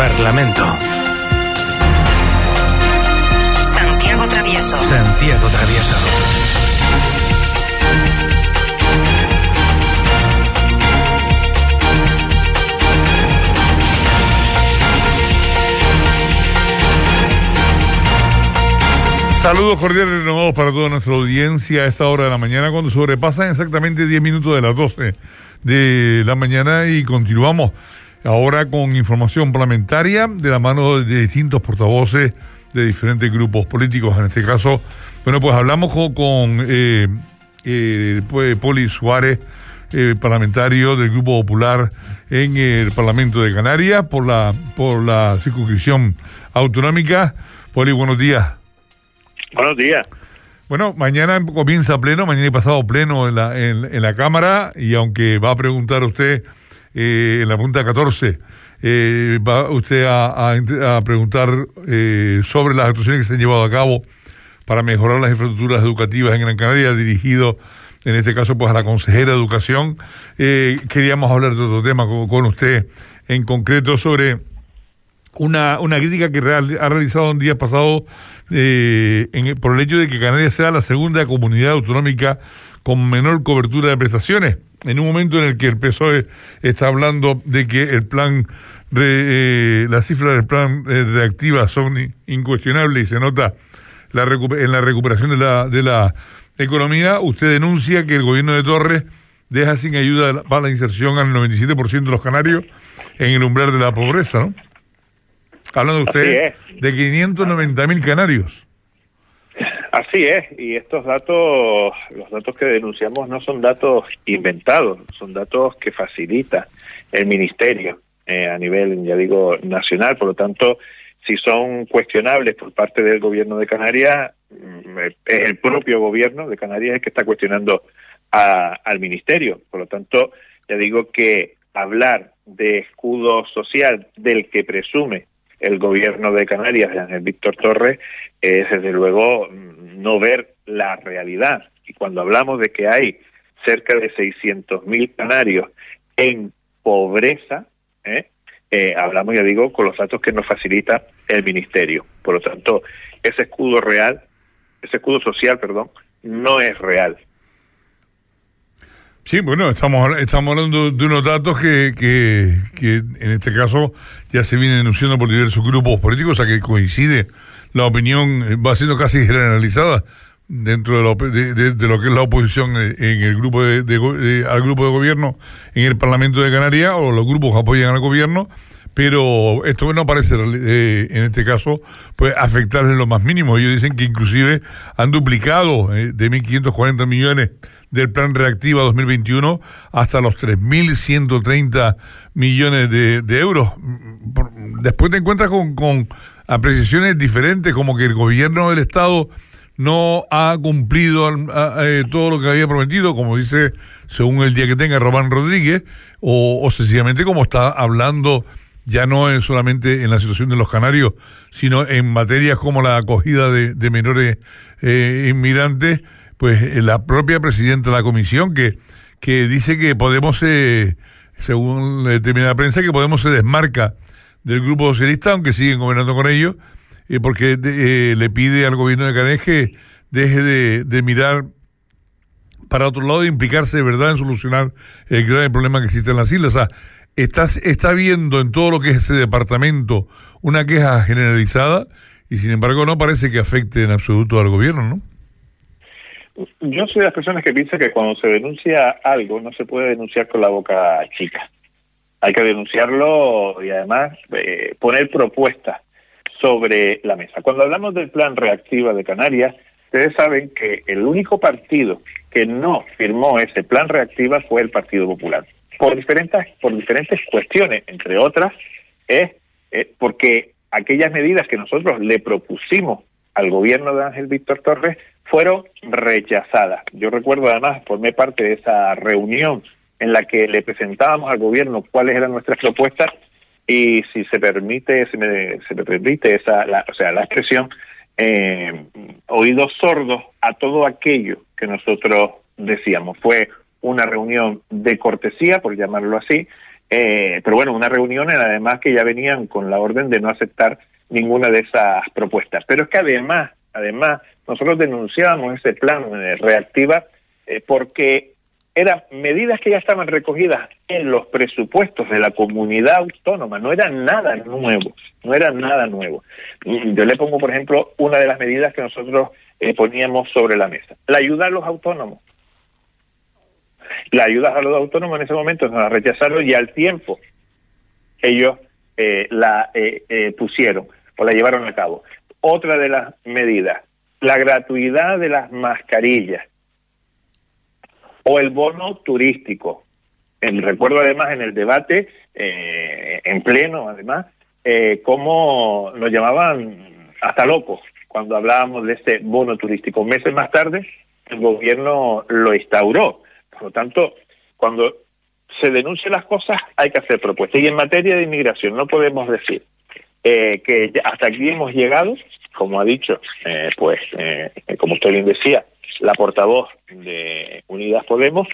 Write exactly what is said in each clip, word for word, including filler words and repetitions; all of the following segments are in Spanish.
Parlamento. Santiago Travieso. Santiago Travieso. Saludos cordiales renovados para toda nuestra audiencia a esta hora de la mañana, cuando sobrepasan exactamente diez minutos de las doce de la mañana, y continuamos ahora con información parlamentaria de la mano de distintos portavoces de diferentes grupos políticos. En este caso, bueno, pues hablamos con, con eh, eh, pues, Poli Suárez, eh, parlamentario del Grupo Popular en el Parlamento de Canarias por la, por la circunscripción autonómica. Poli, buenos días. Buenos días. Bueno, mañana comienza pleno, mañana y pasado pleno en la, en, en la Cámara, y aunque va a preguntar usted eh, en la pregunta catorce, eh, va usted a, a, a preguntar eh, sobre las actuaciones que se han llevado a cabo para mejorar las infraestructuras educativas en Gran Canaria, dirigido en este caso pues a la consejera de Educación. Eh, queríamos hablar de otro tema con, con usted, en concreto sobre una, una crítica que real, ha realizado un día pasado Eh, en, por el hecho de que Canarias sea la segunda comunidad autonómica con menor cobertura de prestaciones, en un momento en el que el P S O E está hablando de que el plan, re, eh, las cifras del plan eh, reactiva son incuestionables y se nota la recu- en la recuperación de la, de la economía. Usted denuncia que el gobierno de Torres deja sin ayuda para la inserción al noventa y siete por ciento de los canarios en el umbral de la pobreza, ¿no? Hablando usted de quinientos noventa mil canarios. Así es, y estos datos, los datos que denunciamos no son datos inventados, son datos que facilita el Ministerio eh, a nivel, ya digo, nacional. Por lo tanto, si son cuestionables por parte del gobierno de Canarias, es el propio gobierno de Canarias el que está cuestionando a, al Ministerio. Por lo tanto, ya digo que hablar de escudo social del que presume el gobierno de Canarias, de Ángel Víctor Torres, es desde luego no ver la realidad. Y cuando hablamos de que hay cerca de seiscientos mil canarios en pobreza, ¿eh? Eh, hablamos, ya digo, con los datos que nos facilita el Ministerio. Por lo tanto, ese escudo real, ese escudo social, perdón, no es real. Sí, bueno, estamos estamos hablando de unos datos que, que, que en este caso ya se vienen denunciando por diversos grupos políticos, o sea que coincide, la opinión va siendo casi generalizada dentro de lo, de, de, de lo que es la oposición en el grupo de, de, de, al grupo de gobierno en el Parlamento de Canarias, o los grupos que apoyan al gobierno, pero esto no parece eh, en este caso pues afectarles en lo más mínimo. Ellos dicen que inclusive han duplicado eh, de mil quinientos cuarenta millones del plan Reactiva dos mil veintiuno hasta los tres mil ciento treinta millones de, de euros. Después te encuentras con, con apreciaciones diferentes, como que el gobierno del Estado no ha cumplido a, a, a, todo lo que había prometido, como dice, según el día que tenga, Román Rodríguez, o, o sencillamente como está hablando, ya no es solamente en la situación de los canarios, sino en materias como la acogida de, de menores eh, inmigrantes. Pues la propia presidenta de la comisión que, que dice que Podemos, eh, según determina la prensa, que Podemos se desmarca del grupo socialista, aunque siguen gobernando con ellos, eh, porque eh, le pide al gobierno de Canarias que deje de, de mirar para otro lado e implicarse de verdad en solucionar el grave problema que existe en las islas. O sea, está, está viendo en todo lo que es ese departamento una queja generalizada, y sin embargo no parece que afecte en absoluto al gobierno, ¿no? Yo soy de las personas que piensan que cuando se denuncia algo no se puede denunciar con la boca chica. Hay que denunciarlo y además eh, poner propuestas sobre la mesa. Cuando hablamos del plan Reactiva de Canarias, ustedes saben que el único partido que no firmó ese plan Reactiva fue el Partido Popular. Por diferentes, por diferentes cuestiones, entre otras, es eh, porque aquellas medidas que nosotros le propusimos al gobierno de Ángel Víctor Torres fueron rechazadas. Yo recuerdo además, formé parte de esa reunión en la que le presentábamos al gobierno cuáles eran nuestras propuestas, y si se permite, se me, se me permite esa, la, o sea, la expresión, eh, oídos sordos a todo aquello que nosotros decíamos. Fue una reunión de cortesía, por llamarlo así, Eh, pero bueno, una reunión además que ya venían con la orden de no aceptar ninguna de esas propuestas. Pero es que además, además, nosotros denunciábamos ese plan eh, reactiva eh, porque eran medidas que ya estaban recogidas en los presupuestos de la comunidad autónoma, no eran nada nuevo, no eran nada nuevo. Yo le pongo, por ejemplo, una de las medidas que nosotros eh, poníamos sobre la mesa, la ayuda a los autónomos. La ayuda a los autónomos en ese momento nos la rechazaron y al tiempo ellos eh, la eh, eh, pusieron o la llevaron a cabo. Otra de las medidas, la gratuidad de las mascarillas o el bono turístico. Eh, recuerdo además en el debate, eh, en pleno además, eh, cómo nos llamaban hasta locos cuando hablábamos de ese bono turístico. Meses más tarde el gobierno lo instauró. Por lo tanto, cuando se denuncian las cosas hay que hacer propuestas. Y en materia de inmigración no podemos decir eh, que hasta aquí hemos llegado, como ha dicho, eh, pues, eh, como usted bien decía, la portavoz de Unidas Podemos,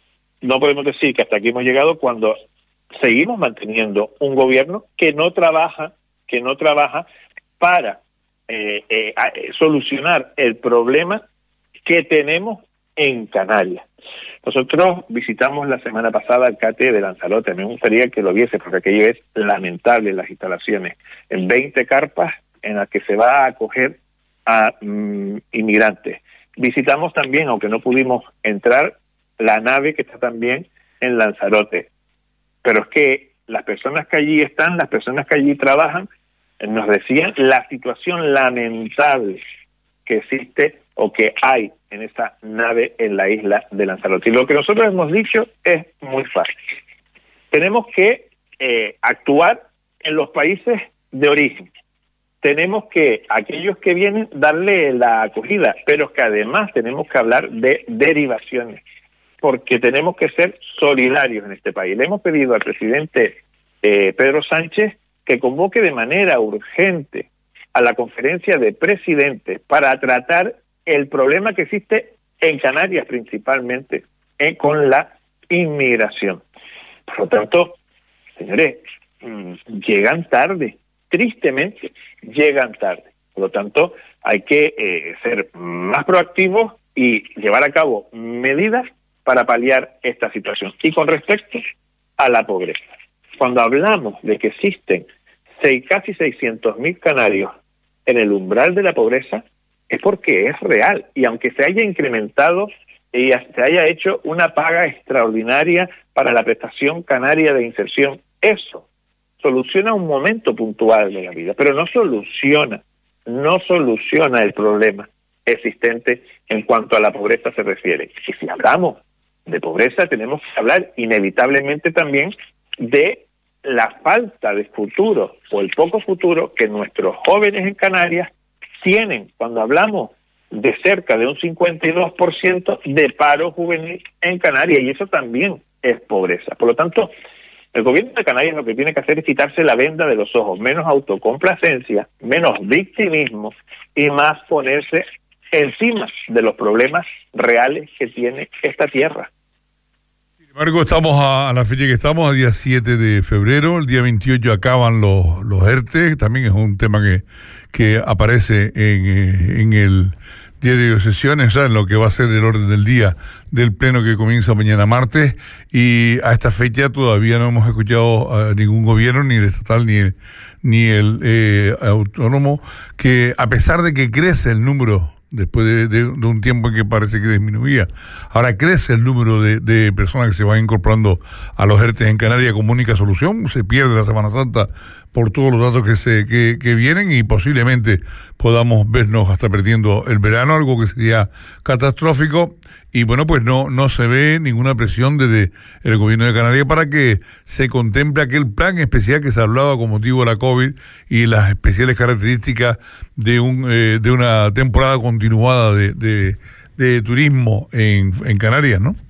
no podemos decir que hasta aquí hemos llegado cuando seguimos manteniendo un gobierno que no trabaja, que no trabaja para eh, eh, solucionar el problema que tenemos en Canarias. Nosotros visitamos la semana pasada el CATE de Lanzarote. Me gustaría que lo viese porque aquello es lamentable, las instalaciones. En veinte carpas en las que se va a acoger a mm, inmigrantes. Visitamos también, aunque no pudimos entrar, la nave que está también en Lanzarote. Pero es que las personas que allí están, las personas que allí trabajan, nos decían la situación lamentable que existe o que hay en esa nave en la isla de Lanzarote. Y lo que nosotros hemos dicho es muy fácil. Tenemos que eh, actuar en los países de origen. Tenemos que, aquellos que vienen, darle la acogida, pero que además tenemos que hablar de derivaciones, porque tenemos que ser solidarios en este país. Le hemos pedido al presidente eh, Pedro Sánchez que convoque de manera urgente a la conferencia de presidentes para tratar el problema que existe en Canarias principalmente eh, con la inmigración. Por lo tanto, señores, mmm, llegan tarde, tristemente llegan tarde. Por lo tanto, hay que eh, ser más proactivos y llevar a cabo medidas para paliar esta situación. Y con respecto a la pobreza, cuando hablamos de que existen seis, casi seiscientos mil canarios en el umbral de la pobreza, es porque es real. Y aunque se haya incrementado y se haya hecho una paga extraordinaria para la prestación canaria de inserción, eso soluciona un momento puntual de la vida, pero no soluciona, no soluciona el problema existente en cuanto a la pobreza se refiere. Y si hablamos de pobreza, tenemos que hablar inevitablemente también de la falta de futuro o el poco futuro que nuestros jóvenes en Canarias tienen cuando hablamos de cerca de un cincuenta y dos por ciento de paro juvenil en Canarias, y eso también es pobreza. Por lo tanto, el gobierno de Canarias lo que tiene que hacer es quitarse la venda de los ojos, menos autocomplacencia, menos victimismo y más ponerse encima de los problemas reales que tiene esta tierra. Sin embargo, estamos a, a la fecha que estamos, a día siete de febrero, el día veintiocho acaban los, los ERTE, también es un tema que, que aparece en, en el diario de sesiones, o sea, en lo que va a ser el orden del día del pleno que comienza mañana martes, y a esta fecha todavía no hemos escuchado a ningún gobierno, ni el estatal ni el, ni el eh, autónomo, que a pesar de que crece el número después de, de, de un tiempo en que parece que disminuía, ahora crece el número de, de personas que se van incorporando a los ERTE en Canarias como única solución. Se pierde la Semana Santa por todos los datos que se que, que vienen, y posiblemente podamos vernos hasta perdiendo el verano, algo que sería catastrófico. Y bueno, pues no no se ve ninguna presión desde el gobierno de Canarias para que se contemple aquel plan especial que se hablaba con motivo de la COVID y las especiales características de un eh, de una temporada continuada de, de, de turismo en, en Canarias, ¿no?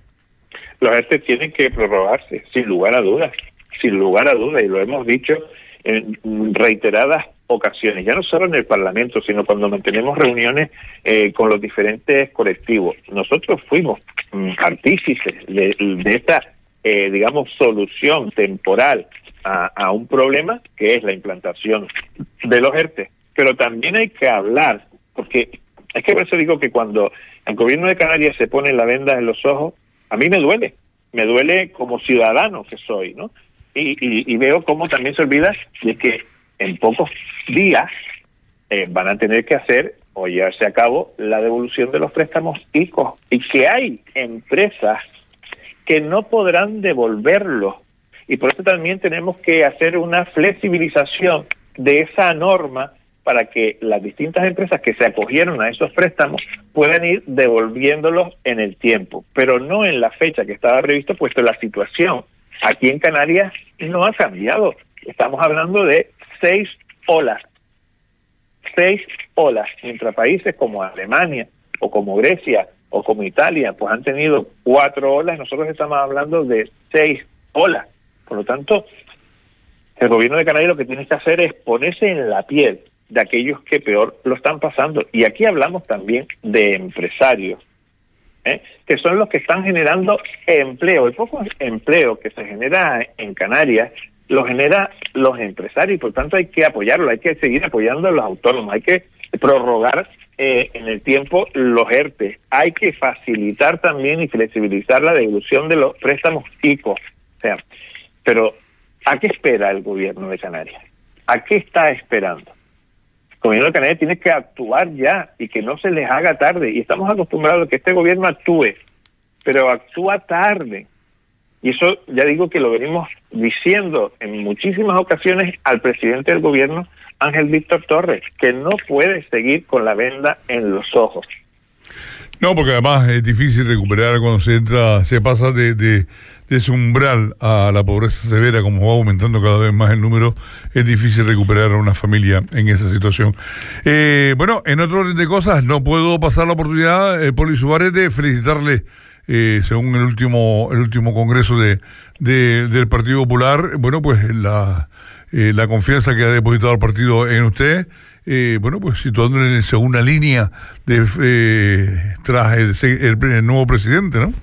Los ERTE tienen que prorrogarse, sin lugar a dudas, sin lugar a dudas, y lo hemos dicho en reiteradas ocasiones, ya no solo en el Parlamento, sino cuando mantenemos reuniones eh, con los diferentes colectivos. Nosotros fuimos mm, artífices de, de esta eh, digamos, solución temporal a, a un problema que es la implantación de los ERTE. Pero también hay que hablar, porque es que por eso digo que cuando el gobierno de Canarias se pone la venda en los ojos, a mí me duele, me duele como ciudadano que soy, ¿no? Y, y, y veo cómo también se olvida de que en pocos días eh, van a tener que hacer o llevarse a cabo la devolución de los préstamos I C O, y que hay empresas que no podrán devolverlos, y por eso también tenemos que hacer una flexibilización de esa norma para que las distintas empresas que se acogieron a esos préstamos puedan ir devolviéndolos en el tiempo, pero no en la fecha que estaba previsto, puesto la situación aquí en Canarias no ha cambiado. Estamos hablando de seis olas, seis olas, mientras países como Alemania o como Grecia o como Italia pues han tenido cuatro olas, nosotros estamos hablando de seis olas. Por lo tanto, el gobierno de Canarias lo que tiene que hacer es ponerse en la piel de aquellos que peor lo están pasando. Y aquí hablamos también de empresarios, ¿eh? que son los que están generando empleo. El poco empleo que se genera en Canarias lo genera los empresarios, y por tanto hay que apoyarlo, hay que seguir apoyando a los autónomos, hay que prorrogar eh, en el tiempo los ERTE, hay que facilitar también y flexibilizar la devolución de los préstamos I C O. O sea, pero ¿a qué espera el gobierno de Canarias? ¿A qué está esperando? El gobierno de Canarias tiene que actuar ya y que no se les haga tarde. Y estamos acostumbrados a que este gobierno actúe, pero actúa tarde. Y eso ya digo que lo venimos diciendo en muchísimas ocasiones al presidente del gobierno, Ángel Víctor Torres, que no puede seguir con la venda en los ojos. No, porque además es difícil recuperar cuando se entra, se pasa de, de, de ese umbral a la pobreza severa, como va aumentando cada vez más el número, es difícil recuperar a una familia en esa situación. Eh, bueno, en otro orden de cosas, no puedo pasar la oportunidad, eh, Poli Suárez, de felicitarle, eh, según el último el último congreso de, de del Partido Popular, bueno, pues la, eh, la confianza que ha depositado el partido en usted. Eh, bueno, pues situándole en segunda línea de eh, tras el, el, el nuevo presidente, ¿no?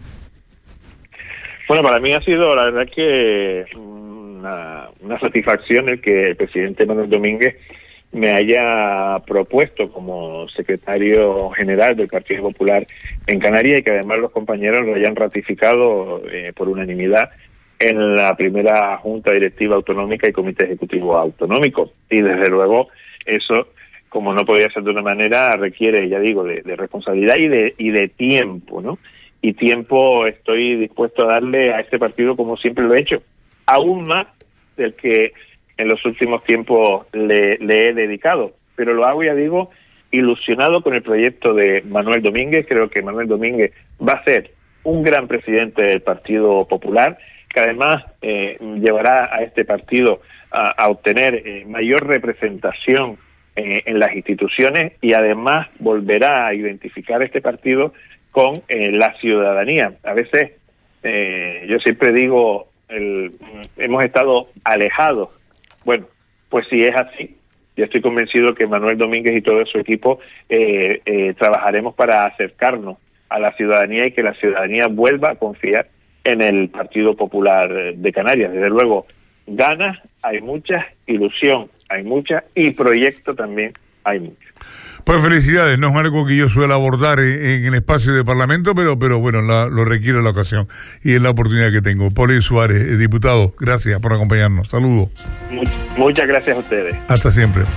Bueno, para mí ha sido la verdad que una, una satisfacción el que el presidente Manuel Domínguez me haya propuesto como secretario general del Partido Popular en Canarias, y que además los compañeros lo hayan ratificado eh, por unanimidad en la primera Junta Directiva Autonómica y Comité Ejecutivo Autonómico. Y desde luego eso, como no podía ser de una manera, requiere, ya digo, de, de responsabilidad y de, y de tiempo, ¿no? Y tiempo estoy dispuesto a darle a este partido como siempre lo he hecho, aún más del que en los últimos tiempos le, le he dedicado. Pero lo hago, ya digo, ilusionado con el proyecto de Manuel Domínguez. Creo que Manuel Domínguez va a ser un gran presidente del Partido Popular, que además eh, llevará a este partido a, a obtener eh, mayor representación eh, en las instituciones, y además volverá a identificar este partido con eh, la ciudadanía. A veces, eh, yo siempre digo, el, hemos estado alejados. Bueno, pues si es así, yo estoy convencido que Manuel Domínguez y todo su equipo eh, eh, trabajaremos para acercarnos a la ciudadanía y que la ciudadanía vuelva a confiar en el Partido Popular de Canarias. Desde luego, ganas hay muchas, ilusión hay mucha, y proyecto también hay mucho. Pues felicidades, no es algo que yo suelo abordar en, en el espacio de Parlamento, pero pero bueno, la, lo requiere la ocasión y es la oportunidad que tengo. Poli Suárez, diputado, gracias por acompañarnos. Saludos. Much, muchas gracias a ustedes. Hasta siempre.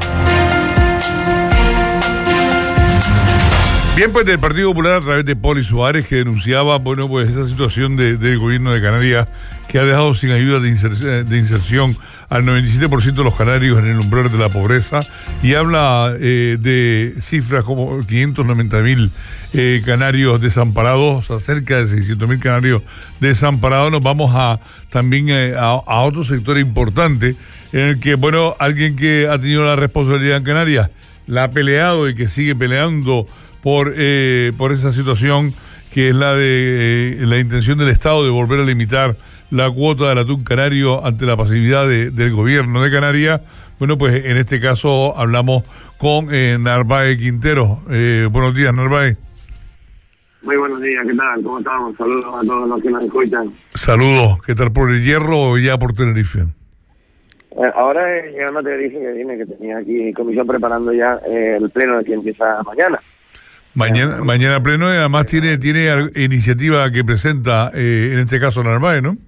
Bien, pues del Partido Popular, a través de Poli Suárez, que denunciaba, bueno, pues esa situación de, del gobierno de Canarias, que ha dejado sin ayuda de inserción, de inserción al noventa y siete por ciento de los canarios en el umbral de la pobreza, y habla eh, de cifras como quinientos noventa mil eh, canarios desamparados, a cerca de seiscientos mil canarios desamparados. Nos vamos a también eh, a, a otro sector importante, en el que, bueno, alguien que ha tenido la responsabilidad en Canarias, la ha peleado y que sigue peleando por eh, por esa situación, que es la de eh, la intención del Estado de volver a limitar la cuota del atún canario ante la pasividad de, del gobierno de Canarias. Bueno, pues en este caso hablamos con eh, Narváez Quintero. Eh, buenos días, Narváez. Muy buenos días, ¿qué tal? ¿Cómo estamos? Saludos a todos los que nos escuchan. Saludos, ¿qué tal por el Hierro o ya por Tenerife? Eh, ahora eh, ya no te dije que vine, que tenía aquí comisión preparando ya eh, el pleno de que empieza mañana. Mañana, eh, mañana pleno y además tiene tiene al- iniciativa que presenta, eh, en este caso Narváez, ¿no?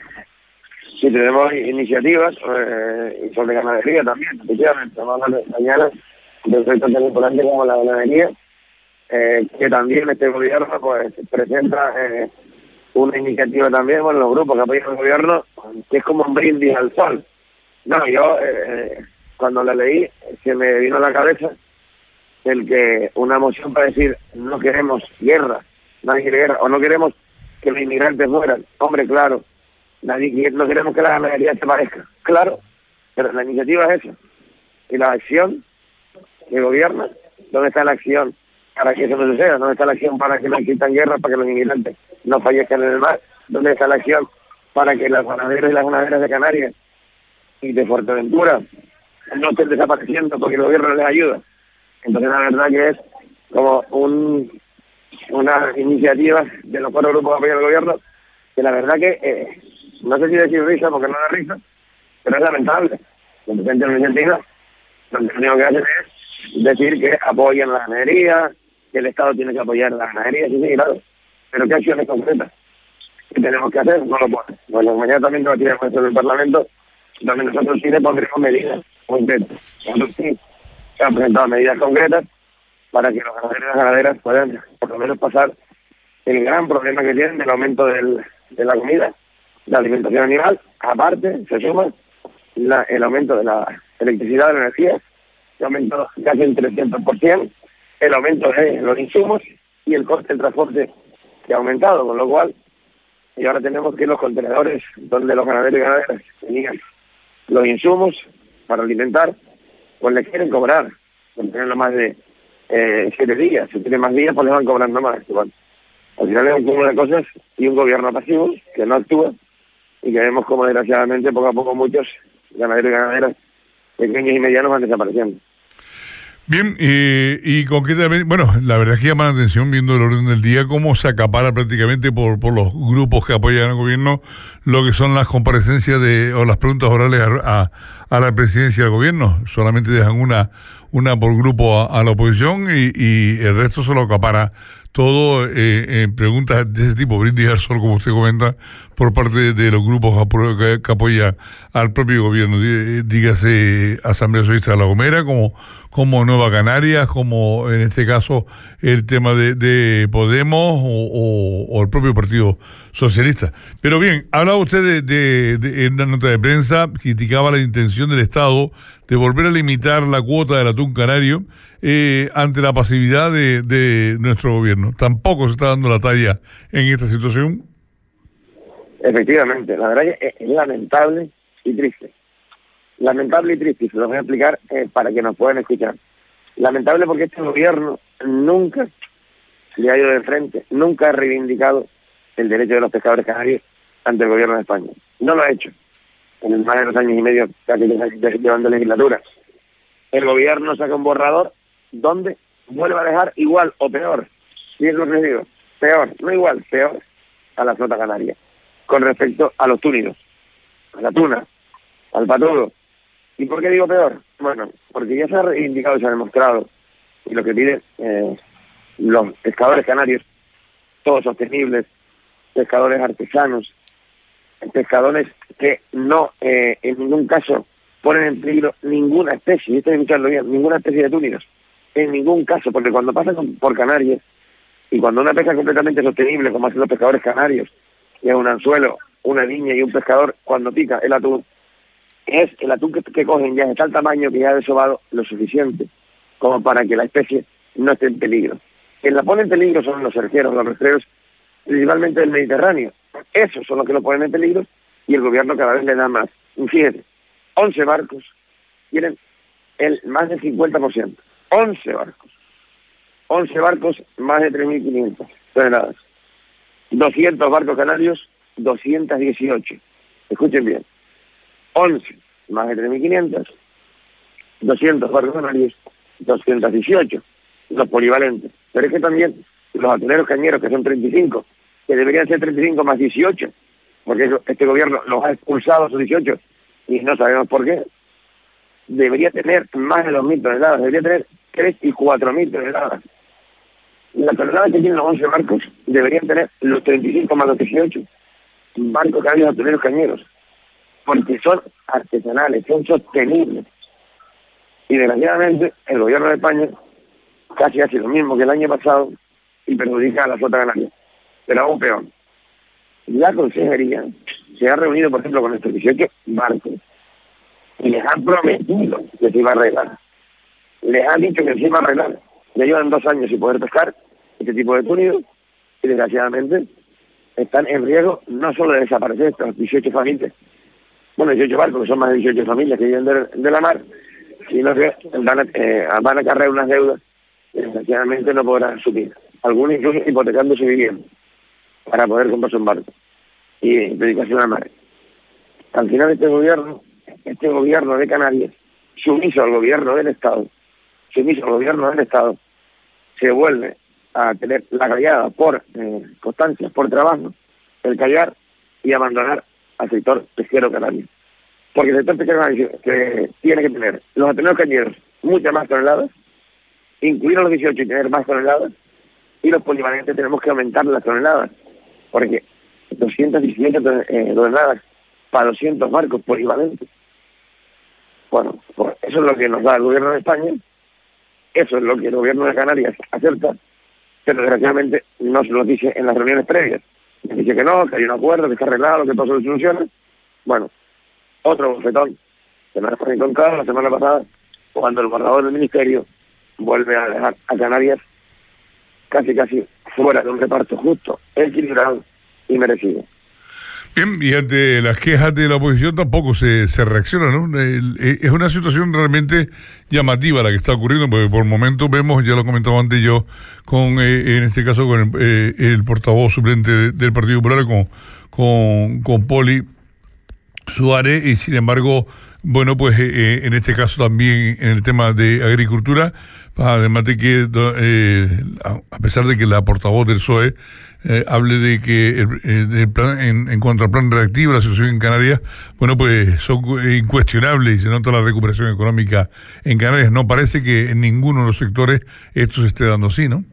Sí, tenemos iniciativas eh, y sobre ganadería también, efectivamente. Vamos a hablar de- mañana de un sector tan importante como la ganadería, eh, que también este gobierno pues presenta eh, una iniciativa también, bueno, los grupos que apoyan al gobierno, que es como un brindis al sol. No, yo eh, cuando la leí, se me vino a la cabeza el que una moción para decir no queremos guerra, nadie quiere guerra, o no queremos que los inmigrantes mueran. Hombre, claro, nadie quiere, no queremos que la ganadería se parezca. Claro, pero la iniciativa es esa. Y la acción del gobierno, ¿dónde está la acción para que eso no suceda? ¿Dónde está la acción para que no existan guerras, para que los inmigrantes no fallezcan en el mar? ¿Dónde está la acción para que los ganaderos y las ganaderas de Canarias y de Fuerteventura no estén desapareciendo porque el gobierno no les ayuda? Entonces la verdad que es como un una iniciativa de los cuatro grupos que apoyan al gobierno, que la verdad que eh, no sé si decir risa porque no da risa, pero es lamentable. El presidente de la Argentina lo único que hacen es decir que apoyan la ganadería, que el Estado tiene que apoyar la ganadería, sí, sí, claro, pero ¿qué acciones concretas que tenemos que hacer? No lo ponen. Bueno, mañana también debatiremos esto en el Parlamento, donde nosotros sí le pondremos medidas concretas. Nosotros sí se han presentado medidas concretas para que los ganaderos y las ganaderas puedan por lo menos pasar el gran problema que tienen del aumento del, de la comida, de la alimentación animal. Aparte, se suma la, el aumento de la electricidad, de la energía, que ha aumentado casi en trescientos por ciento, el aumento de los insumos y el coste del transporte que ha aumentado, con lo cual, y ahora tenemos que los contenedores donde los ganaderos y ganaderas tenían los insumos para alimentar, pues les quieren cobrar, por tenerlo más de eh, siete días. Si tiene más días, pues les van cobrando más. Bueno, al final es un cúmulo de cosas y un gobierno pasivo que no actúa y que vemos como desgraciadamente poco a poco muchos ganaderos y ganaderas pequeños y medianos van desapareciendo. Bien, eh, y concretamente, bueno, la verdad es que llama la atención viendo el orden del día cómo se acapara prácticamente por, por los grupos que apoyan al gobierno lo que son las comparecencias de o las preguntas orales a, a, a la presidencia del gobierno. Solamente dejan una una por grupo a, a la oposición y, y el resto se lo acapara todo eh, en preguntas de ese tipo, brindis al sol, como usted comenta, por parte de los grupos que, que apoyan al propio gobierno, dígase Asamblea Socialista de La Gomera, como, como Nueva Canarias, como en este caso el tema de, de Podemos o, o, o el propio Partido Socialista. Pero bien, hablaba usted de, de, de, en una nota de prensa, criticaba la intención del Estado de volver a limitar la cuota del atún canario eh, ante la pasividad de, de nuestro gobierno. Tampoco se está dando la talla en esta situación. Efectivamente, la verdad es, es, es lamentable y triste. Lamentable y triste, y se lo voy a explicar eh, para que nos puedan escuchar. Lamentable porque este gobierno nunca le ha ido de frente, nunca ha reivindicado el derecho de los pescadores canarios ante el gobierno de España. No lo ha hecho. En el más de dos años y medio casi llevando legislatura. El gobierno saca un borrador donde vuelve a dejar igual o peor, y es lo que les digo, peor, no igual, peor a la flota canaria, con respecto a los túnidos, a la tuna, al patudo. ¿Y por qué digo peor? Bueno, porque ya se ha reivindicado y se ha demostrado, y lo que piden eh, los pescadores canarios, todos sostenibles, pescadores artesanos, pescadores que no eh, en ningún caso ponen en peligro ninguna especie, y estoy escuchando bien, ninguna especie de túnidos, en ningún caso, porque cuando pasan por Canarias, y cuando una pesca completamente sostenible, como hacen los pescadores canarios, que es un anzuelo, una línea y un pescador, cuando pica el atún, es el atún que, que cogen ya es de tal tamaño que ya ha desobado lo suficiente como para que la especie no esté en peligro. Quien la pone en peligro son los cerqueros, los rastreros, principalmente del Mediterráneo. Esos son los que lo ponen en peligro y el gobierno cada vez le da más. Y fíjate, once barcos tienen el más del cincuenta por ciento. once barcos. once barcos, más de tres mil quinientas toneladas. doscientos barcos canarios, doscientos dieciocho. Escuchen bien. once, más de tres mil quinientos. doscientos barcos canarios, doscientos dieciocho. Los polivalentes. Pero es que también los atuneros cañeros, que son treinta y cinco, que deberían ser treinta y cinco más dieciocho, porque eso, este gobierno los ha expulsado a esos dieciocho y no sabemos por qué, debería tener más de dos mil toneladas, debería tener tres y cuatro mil toneladas. La tonelada que tienen los once barcos deberían tener los treinta y cinco más los dieciocho barcos que hay los atuneros cañeros, porque son artesanales, son sostenibles. Y desgraciadamente el gobierno de España casi hace lo mismo que el año pasado y perjudica a la flota canaria. Pero aún peor, la consejería se ha reunido, por ejemplo, con estos dieciocho barcos y les han prometido que se iba a arreglar. Les han dicho que se iba a arreglar. Ya llevan dos años sin poder pescar este tipo de túnidos y desgraciadamente están en riesgo no solo de desaparecer estas dieciocho familias, bueno, dieciocho barcos, que son más de dieciocho familias que viven de, de la mar, sino que van a, eh, van a cargar unas deudas que desgraciadamente no podrán subir. Algunos incluso hipotecando su vivienda para poder comprarse un barco y dedicarse a la mar. Al final este gobierno, este gobierno de Canarias, sumiso al gobierno del Estado, sumiso al gobierno del Estado, se vuelve a tener la callada por eh, constancia, por trabajo, el callar y abandonar al sector pesquero canario. Porque el sector pesquero canario que tiene que tener los atuneros cañeros muchas más toneladas, incluir a los dieciocho y tener más toneladas, y los polivalentes tenemos que aumentar las toneladas, porque doscientas diecisiete eh, toneladas para doscientos barcos polivalentes. Bueno, pues eso es lo que nos da el gobierno de España, eso es lo que el gobierno de Canarias acepta, pero desgraciadamente no se lo dice en las reuniones previas. Dice que no, que hay un acuerdo, que está arreglado, que todo se soluciona. Bueno, otro bofetón, que me ha encontrado la semana pasada, cuando el borrador del ministerio vuelve a dejar a Canarias casi casi fuera de un reparto justo, equilibrado y merecido. Bien, y ante las quejas de la oposición tampoco se, se reacciona, ¿no? El, es una situación realmente llamativa la que está ocurriendo, porque por momentos vemos, ya lo comentaba antes yo, con eh, en este caso con el, eh, el portavoz suplente de, del Partido Popular, con, con, con Poli Suárez, y sin embargo, bueno, pues eh, en este caso también en el tema de agricultura, además de que, eh, a pesar de que la portavoz del P S O E eh, hable de que el, el plan, en, en cuanto al plan reactivo, la situación en Canarias, bueno, pues son incuestionables y se nota la recuperación económica en Canarias. No parece que en ninguno de los sectores esto se esté dando así, ¿no?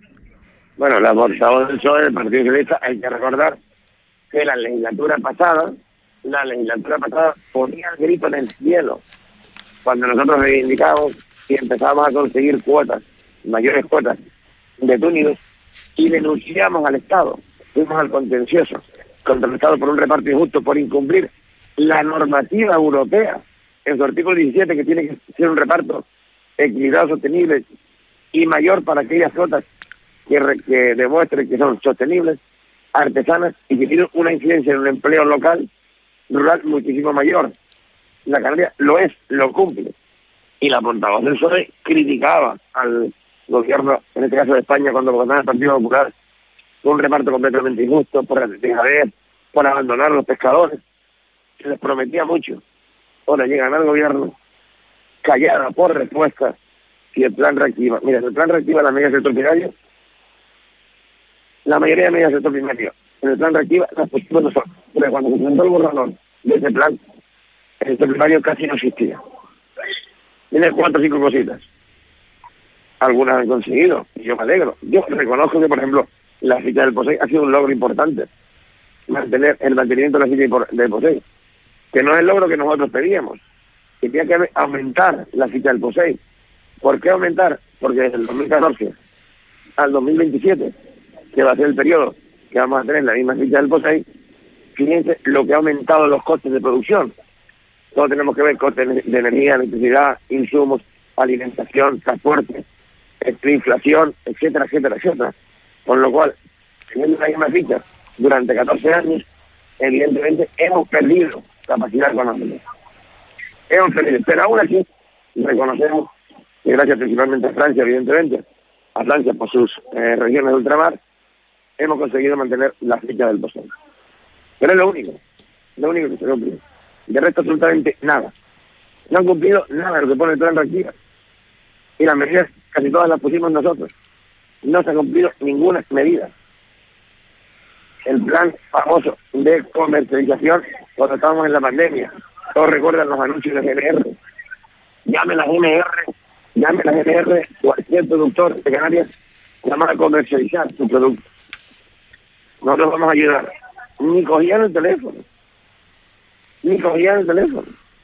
Bueno, la portavoz del P S O E, del Partido Socialista, hay que recordar que la legislatura pasada, la legislatura pasada ponía el grito en el cielo cuando nosotros reivindicamos y empezamos a conseguir cuotas, mayores cuotas de túnidos, y denunciamos al Estado, fuimos al contencioso contra el Estado por un reparto injusto, por incumplir la normativa europea en su artículo diecisiete, que tiene que ser un reparto equilibrado, sostenible y mayor para aquellas flotas que, re, que demuestren que son sostenibles, artesanas y que tienen una incidencia en un empleo local, rural, muchísimo mayor. La Canaria lo es, lo cumple. Y la portavoz del P S O E criticaba al gobierno, en este caso de España, cuando gobernaba el Partido Popular, con un reparto completamente injusto, por dejar, por abandonar a los pescadores. Se les prometía mucho. Ahora llegan al gobierno, callada por respuesta, y el plan reactiva. Mira, el plan reactiva la medida del sector primario, la mayoría de medidas del sector primario, en el plan reactiva las pusimos nosotros. Pero cuando se presentó el borrador de ese plan, el sector primario casi no existía. Tiene cuatro o cinco cositas. Algunas han conseguido, y yo me alegro. Yo reconozco que, por ejemplo, la ficha del POSEI ha sido un logro importante. Mantener el mantenimiento de la ficha del POSEI, que no es el logro que nosotros pedíamos, que tiene que aumentar la ficha del POSEI. ¿Por qué aumentar? Porque desde el dos mil catorce al dos mil veintisiete, que va a ser el periodo que vamos a tener la misma ficha del POSEI, fíjense lo que ha aumentado los costes de producción. Todos tenemos que ver costes de energía, electricidad, insumos, alimentación, transporte, inflación, etcétera, etcétera, etcétera. Con lo cual, teniendo la misma ficha durante catorce años, evidentemente hemos perdido capacidad económica. Hemos perdido, pero aún así reconocemos que gracias principalmente a Francia, evidentemente, a Francia por sus eh, regiones de ultramar, hemos conseguido mantener la ficha del POSEI. Pero es lo único, lo único que se ha cumplido. De resto, absolutamente nada. No han cumplido nada de lo que pone el plan reactiva. Y las medidas casi todas las pusimos nosotros. no se ha cumplido ninguna medida. El plan famoso de comercialización cuando estábamos en la pandemia, todos recuerdan los anuncios de G N R, llame a la G N R, llame a la G N R, cualquier productor de Canarias llama a comercializar su producto. Nosotros vamos a ayudar. Ni cogían el teléfono, ni cogían el teléfono.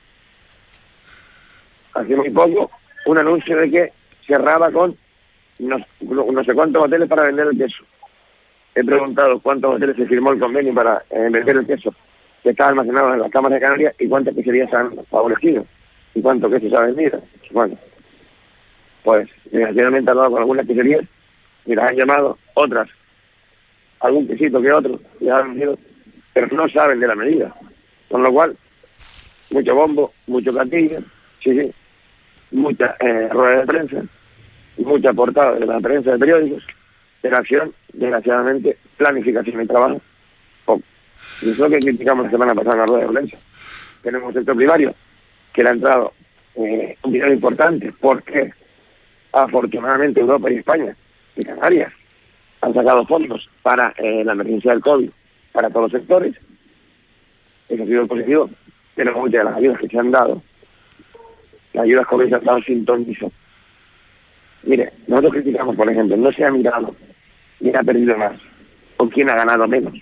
Hace muy poco un anuncio de que cerraba con no, no sé cuántos hoteles para vender el queso. He preguntado cuántos hoteles se firmó el convenio para eh, vender el queso que está almacenado en las cámaras de Canarias y cuántas queserías se han favorecido y cuánto queso se ha vendido. Bueno, pues desgraciadamente han hablado con algunas queserías y las han llamado, otras, algún quesito que otro, y han vendido, pero no saben de la medida. Con lo cual, mucho bombo, mucho platillo, sí, sí, mucha eh, rueda de prensa, mucha portada de la prensa de periódicos, de la acción, desgraciadamente, planificación y trabajo, poco. Y eso es lo que criticamos la semana pasada en la rueda de prensa. Tenemos un sector primario que le ha entrado eh, un dinero importante porque afortunadamente Europa y España y Canarias han sacado fondos para eh, la emergencia del COVID para todos los sectores. Eso ha sido el positivo. Pero muchas de las ayudas que se han dado, las ayudas COVID se han dado sin ton ni son. Mire, nosotros criticamos, por ejemplo, no se ha mirado quién ha perdido más o quién ha ganado menos.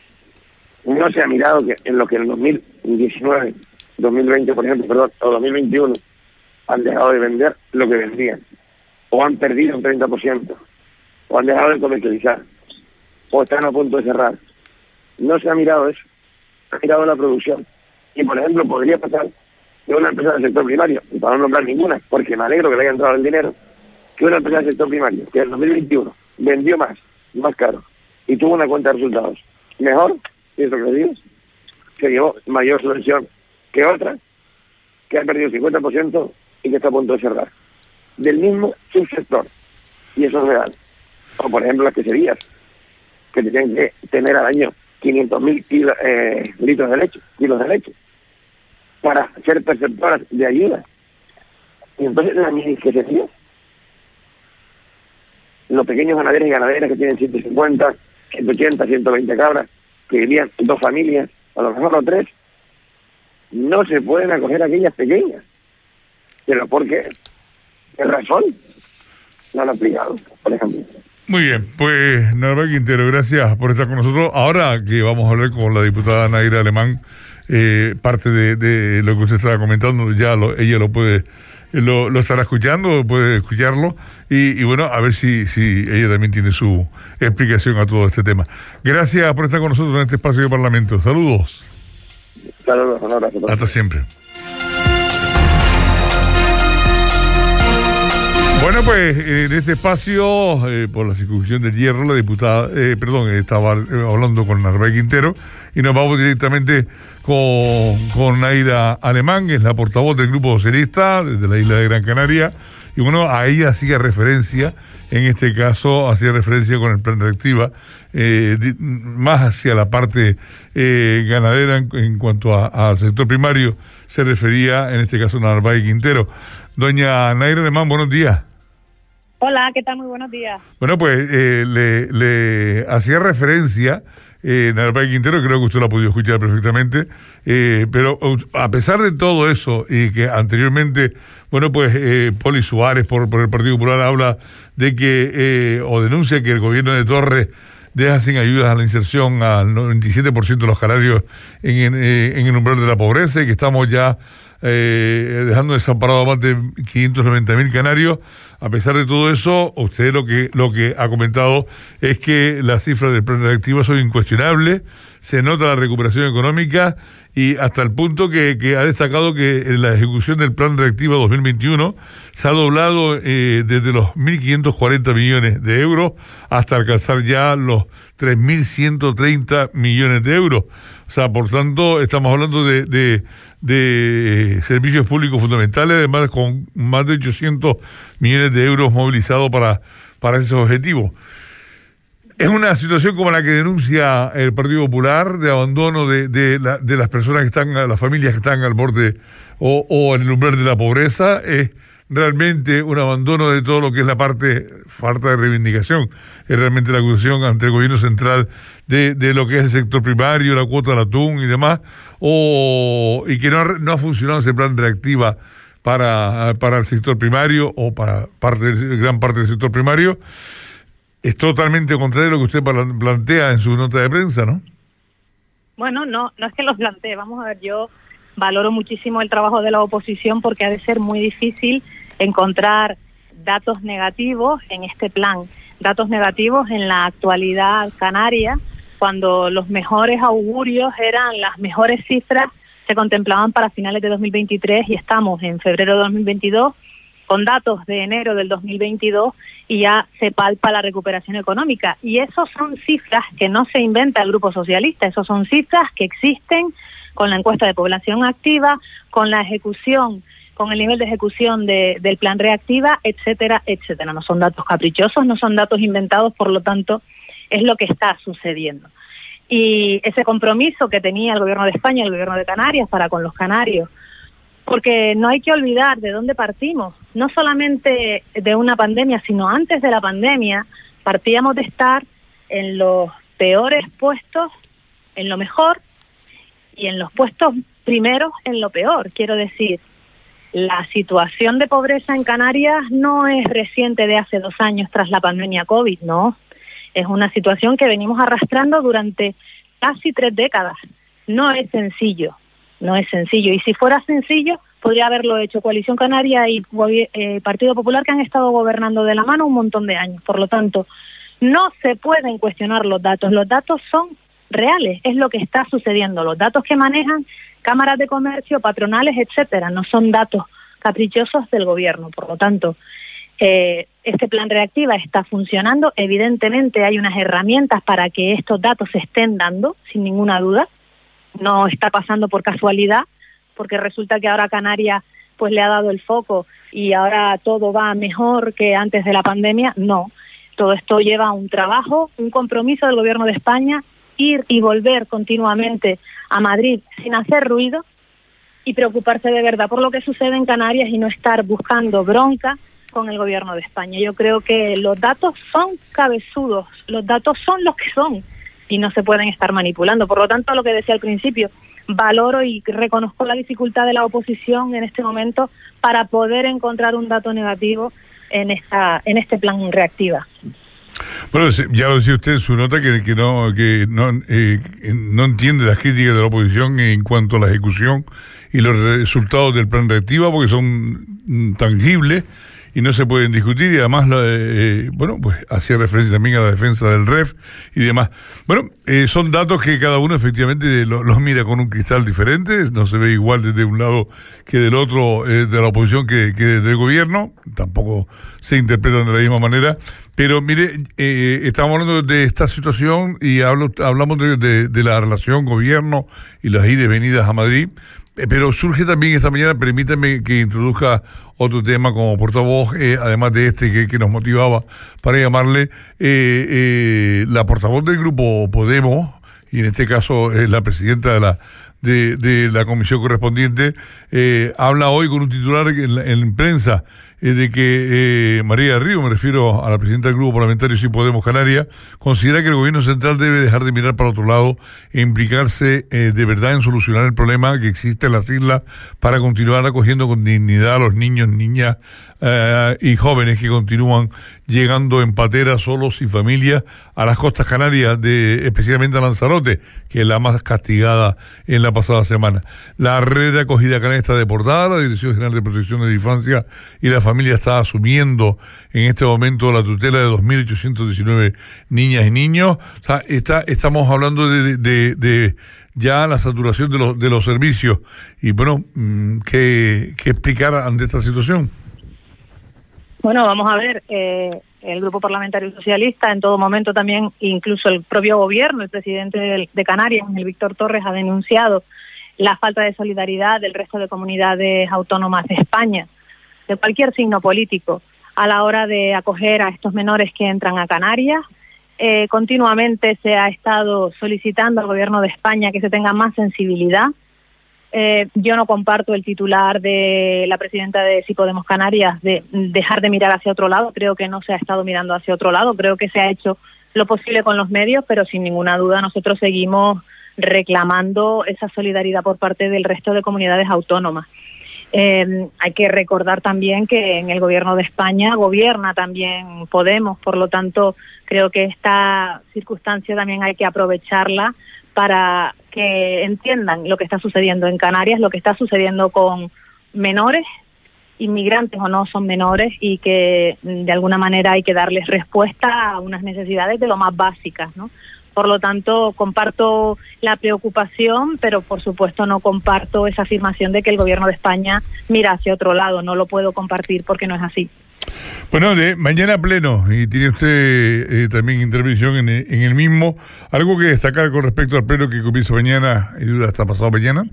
No se ha mirado que en lo que en dos mil diecinueve, dos mil veinte, por ejemplo, perdón, o dos mil veintiuno han dejado de vender lo que vendían, o han perdido un treinta por ciento, o han dejado de comercializar, o están a punto de cerrar. No se ha mirado eso, se ha mirado la producción. Y, por ejemplo, podría pasar que una empresa del sector primario, y para no nombrar ninguna, porque me alegro que le haya entrado el dinero, que una empresa del sector primario, que en dos mil veintiuno vendió más, más caro, y tuvo una cuenta de resultados mejor, y eso que le digo, que llevó mayor subvención que otra, que ha perdido el cincuenta por ciento y que está a punto de cerrar. Del mismo subsector. Y eso es real. O, por ejemplo, las queserías, que tienen que tener al año quinientos mil eh, litros de leche, kilos de leche, para ser perceptoras de ayuda. Y entonces las mini queserías, los pequeños ganaderos y ganaderas que tienen ciento cincuenta, ciento ochenta, ciento veinte cabras, que vivían dos familias, a lo mejor o tres, no se pueden acoger a aquellas pequeñas. ¿Pero por qué? ¿Qué razón? No lo han aplicado, por ejemplo. Muy bien, pues Narváez Quintero, gracias por estar con nosotros. Ahora que vamos a hablar con la diputada Naira Alemán, eh, parte de, de lo que usted estaba comentando, ya lo, ella lo puede, lo, lo estará escuchando, puede escucharlo, y, y bueno, a ver si, si ella también tiene su explicación a todo este tema. Gracias por estar con nosotros en este espacio de Parlamento. Saludos. Saludos, un abrazo. Hasta siempre. Bueno, pues en este espacio, eh, por la circunscripción del Hierro, la diputada, eh, perdón, estaba hablando con Narváez Quintero, y nos vamos directamente con, con Naira Alemán, que es la portavoz del Grupo Socialista desde la isla de Gran Canaria, y bueno, a ella hacía referencia, en este caso hacía referencia con el plan Reactiva, eh, di, más hacia la parte eh, ganadera en, en cuanto a, al sector primario, se refería en este caso a Narváez Quintero. Doña Naira Alemán, buenos días. Hola, ¿qué tal? Muy buenos días. Bueno, pues eh, le, le hacía referencia eh, Narváez Quintero, creo que usted lo ha podido escuchar perfectamente, eh, pero a pesar de todo eso y que anteriormente, bueno, pues eh, Poli Suárez por, por el Partido Popular habla de que, eh, o denuncia que el gobierno de Torres deja sin ayudas a la inserción al noventa y siete por ciento de los canarios en, en, en el umbral de la pobreza y que estamos ya eh, dejando desamparados a más de quinientos noventa mil canarios. A pesar de todo eso, usted lo que lo que ha comentado es que las cifras del plan reactivo son incuestionables, se nota la recuperación económica y hasta el punto que, que ha destacado que en la ejecución del plan reactivo dos mil veintiuno se ha doblado eh, desde los mil quinientos cuarenta millones de euros hasta alcanzar ya los tres mil ciento treinta millones de euros. O sea, por tanto, estamos hablando de, de, de servicios públicos fundamentales, además con más de ochocientos millones de euros movilizados para, para esos objetivos. Es una situación como la que denuncia el Partido Popular, de abandono de, de, la, de las personas que están, las familias que están al borde o, o en el umbral de la pobreza. Es realmente un abandono de todo lo que es la parte, falta de reivindicación, es realmente la acusación ante el gobierno central de, de lo que es el sector primario, la cuota del atún y demás, o y que no ha, no ha funcionado ese plan reactiva para, para el sector primario o para parte gran parte del sector primario. Es totalmente contrario a lo que usted plantea en su nota de prensa, ¿no? Bueno, no, no es que lo plantee. Vamos a ver, yo valoro muchísimo el trabajo de la oposición porque ha de ser muy difícil encontrar datos negativos en este plan, datos negativos en la actualidad canaria, cuando los mejores augurios eran, las mejores cifras se contemplaban para finales de dos mil veintitrés y estamos en febrero de dos mil veintidós con datos de enero del dos mil veintidós y ya se palpa la recuperación económica. Y esos son cifras que no se inventa el Grupo Socialista, esos son cifras que existen con la encuesta de población activa, con la ejecución, con el nivel de ejecución de, del plan reactiva, etcétera, etcétera. No son datos caprichosos, no son datos inventados, por lo tanto, es lo que está sucediendo. Y ese compromiso que tenía el Gobierno de España y el Gobierno de Canarias para con los canarios, porque no hay que olvidar de dónde partimos, no solamente de una pandemia, sino antes de la pandemia, partíamos de estar en los peores puestos, en lo mejor, y en los puestos primeros en lo peor. Quiero decir, la situación de pobreza en Canarias no es reciente de hace dos años tras la pandemia COVID, no. Es una situación que venimos arrastrando durante casi tres décadas. No es sencillo, no es sencillo. Y si fuera sencillo, podría haberlo hecho Coalición Canaria y eh, Partido Popular, que han estado gobernando de la mano un montón de años. Por lo tanto, no se pueden cuestionar los datos. Los datos son reales, es lo que está sucediendo. Los datos que manejan cámaras de comercio, patronales, etcétera, no son datos caprichosos del gobierno. Por lo tanto, eh, este plan reactiva está funcionando. Evidentemente hay unas herramientas para que estos datos se estén dando, sin ninguna duda. No está pasando por casualidad, porque resulta que ahora Canarias pues le ha dado el foco y ahora todo va mejor que antes de la pandemia. No, todo esto lleva un trabajo, un compromiso del Gobierno de España, ir y volver continuamente a Madrid sin hacer ruido y preocuparse de verdad por lo que sucede en Canarias y no estar buscando bronca con el Gobierno de España. Yo creo que los datos son cabezudos, los datos son los que son y no se pueden estar manipulando. Por lo tanto, lo que decía al principio, valoro y reconozco la dificultad de la oposición en este momento para poder encontrar un dato negativo en esta en este plan reactiva. Bueno, ya lo decía usted en su nota que, que no que no, eh, no entiende las críticas de la oposición en cuanto a la ejecución y los resultados del plan reactiva porque son tangibles y no se pueden discutir, y además, eh, bueno, pues hacía referencia también a la defensa del R E F y demás. Bueno, eh, son datos que cada uno efectivamente los lo mira con un cristal diferente, no se ve igual desde un lado que del otro, eh, de la oposición que, que del gobierno, tampoco se interpretan de la misma manera, pero mire, eh, estamos hablando de esta situación y hablo, hablamos de, de, de la relación gobierno y las idas y venidas a Madrid. Pero surge también esta mañana, permítame que introduzca otro tema como portavoz, eh, además de este que, que nos motivaba para llamarle, eh, eh, la portavoz del grupo Podemos, y en este caso eh, la presidenta de la de, de la comisión correspondiente, eh, habla hoy con un titular en, la, en prensa eh, de que eh, María Río, me refiero a la presidenta del grupo parlamentario Sí Podemos Canarias, considera que el gobierno central debe dejar de mirar para otro lado e implicarse eh, de verdad en solucionar el problema que existe en las islas para continuar acogiendo con dignidad a los niños, niñas eh, y jóvenes que continúan llegando en pateras, solos y familias a las costas canarias, de especialmente a Lanzarote, que es la más castigada en la pasada semana. La red de acogida canaria está deportada, la Dirección General de Protección de la Infancia y la Familia está asumiendo en este momento la tutela de dos mil ochocientos diecinueve niñas y niños. O sea, está, estamos hablando de, de, de ya la saturación de los, de los servicios. Y bueno, ¿qué, qué explicar ante esta situación? Bueno, vamos a ver, eh, el Grupo Parlamentario Socialista en todo momento también, incluso el propio gobierno, el presidente de, de Canarias, el Víctor Torres, ha denunciado la falta de solidaridad del resto de comunidades autónomas de España, de cualquier signo político, a la hora de acoger a estos menores que entran a Canarias. Eh, continuamente se ha estado solicitando al gobierno de España que se tenga más sensibilidad Eh, yo no comparto el titular de la presidenta de Sí Podemos Canarias de dejar de mirar hacia otro lado. Creo que no se ha estado mirando hacia otro lado. Creo que se ha hecho lo posible con los medios, pero sin ninguna duda nosotros seguimos reclamando esa solidaridad por parte del resto de comunidades autónomas. Eh, hay que recordar también que en el gobierno de España gobierna también Podemos, por lo tanto creo que esta circunstancia también hay que aprovecharla para que entiendan lo que está sucediendo en Canarias, lo que está sucediendo con menores, inmigrantes o no son menores, y que de alguna manera hay que darles respuesta a unas necesidades de lo más básicas, ¿no? Por lo tanto, comparto la preocupación, pero por supuesto no comparto esa afirmación de que el gobierno de España mira hacia otro lado. No lo puedo compartir porque no es así. Bueno, de mañana pleno, y tiene usted eh, también intervención en, en el mismo. ¿Algo que destacar con respecto al pleno que comienza mañana y dura hasta pasado mañana?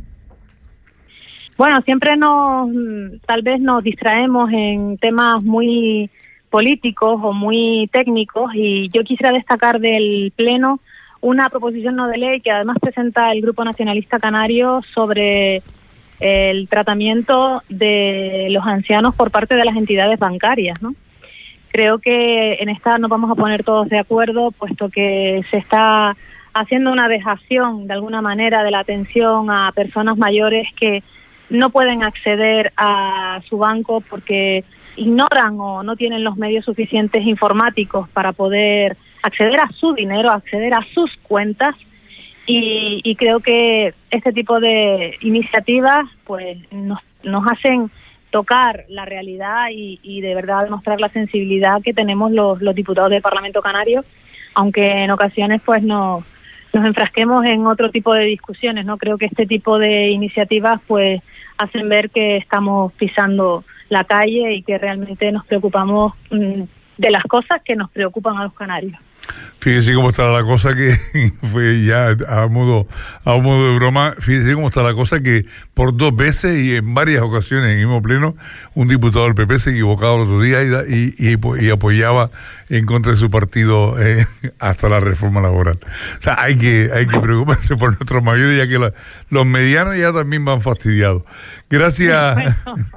Bueno, siempre nos, tal vez nos distraemos en temas muy políticos o muy técnicos, y yo quisiera destacar del pleno una proposición no de ley que además presenta el Grupo Nacionalista Canario sobre el tratamiento de los ancianos por parte de las entidades bancarias, ¿no? Creo que en esta nos vamos a poner todos de acuerdo, puesto que se está haciendo una dejación de alguna manera de la atención a personas mayores que no pueden acceder a su banco porque ignoran o no tienen los medios suficientes informáticos para poder acceder a su dinero, acceder a sus cuentas. Y, y creo que este tipo de iniciativas pues nos, nos hacen tocar la realidad y, y de verdad demostrar la sensibilidad que tenemos los, los diputados del Parlamento Canario, aunque en ocasiones pues no, nos enfrasquemos en otro tipo de discusiones, ¿no? Creo que este tipo de iniciativas pues hacen ver que estamos pisando la calle y que realmente nos preocupamos mmm, de las cosas que nos preocupan a los canarios. Fíjese cómo está la cosa, que fue ya a modo a modo de broma. Fíjese cómo está la cosa, que por dos veces y en varias ocasiones en el mismo pleno un diputado del P P se equivocaba el otro día y, y, y, y apoyaba en contra de su partido eh, hasta la reforma laboral. O sea, hay que hay que preocuparse por nuestros mayores, ya que la, los medianos ya también van fastidiados. Gracias.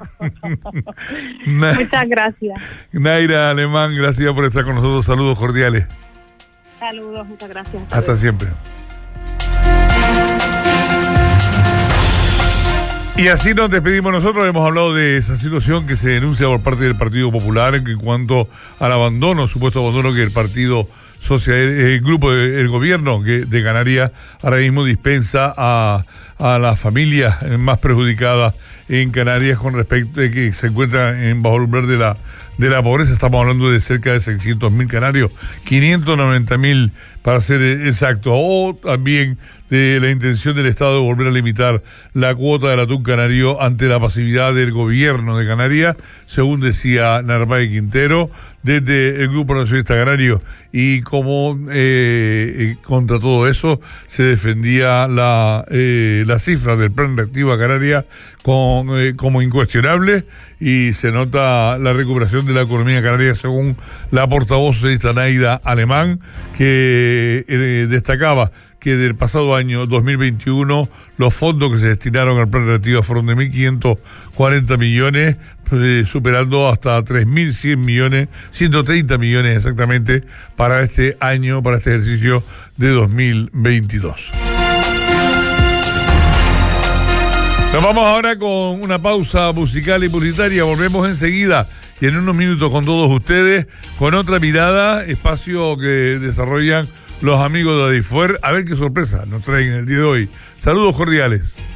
Bueno. Muchas gracias. Naira Alemán, gracias por estar con nosotros. Saludos cordiales. Saludos, muchas gracias. Hasta, Hasta siempre. Y así nos despedimos nosotros. Hemos hablado de esa situación que se denuncia por parte del Partido Popular en cuanto al abandono, supuesto abandono que el Partido Social, el grupo del gobierno que de Canarias ahora mismo dispensa a, a las familias más perjudicadas en Canarias con respecto a que se encuentran en bajo el umbral de la de la pobreza. Estamos hablando de cerca de seiscientos mil canarios, quinientos noventa mil para ser exacto, o también de la intención del Estado de volver a limitar la cuota del atún canario ante la pasividad del gobierno de Canarias, según decía Narváez Quintero desde el Grupo Nacionalista Canario. Y como eh, contra todo eso se defendía la eh, la cifra del Plan Reactivo a Canarias con, eh, como incuestionable, y se nota la recuperación de la economía canaria según la portavoz socialista Naira Alemán, que eh, destacaba que del pasado año dos mil veintiuno los fondos que se destinaron al plan reactivo fueron de mil quinientos cuarenta millones, eh, superando hasta tres mil cien millones, ciento treinta millones exactamente para este año, para este ejercicio de dos mil veintidós. Nos vamos ahora con una pausa musical y publicitaria. Volvemos enseguida y en unos minutos con todos ustedes, con otra mirada, espacio que desarrollan los amigos de Adifuer. A ver qué sorpresa nos traen el día de hoy. Saludos cordiales.